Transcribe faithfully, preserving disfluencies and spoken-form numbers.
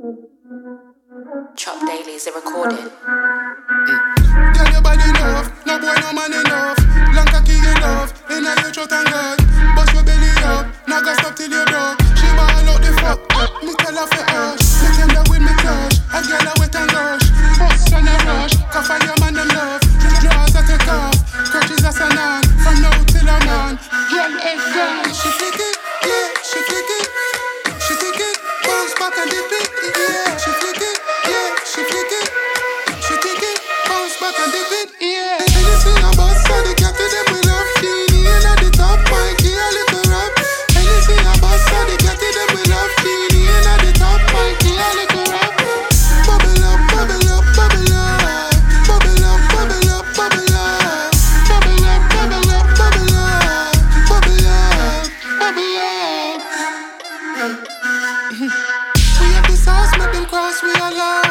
Chop Dailies, a recording. Girl, your body love, no boy, no man enough. Long cocky you love, inna your throat and gut. Bust your belly up, now go stop till you broke. She ball out the fuck, me tell her for hush. Me tender with me touch, a girl a wet and gush. Bust on a rush, cough on your man them love. Draws a take off, crutches a sanan. From now till a man, girl ain't gone. She flick it, yeah, she flick it. She flick it, bounce back and dip it, yeah. She flick it, yeah, she flick it. She take it, bounce back and dip it, yeah. Anything about so the cat to them we love. Teeny in at the top, Mikey a little rap. Anything about so the cat to them we love. Teeny in at the top, Mikey a little rap. Bubble up, bubble up, bubble up. Bubble up, bubble up, bubble up. Bubble up, bubble up, bubble up. Bubble up, bubble up. We have the sauce, make them cross, we are love.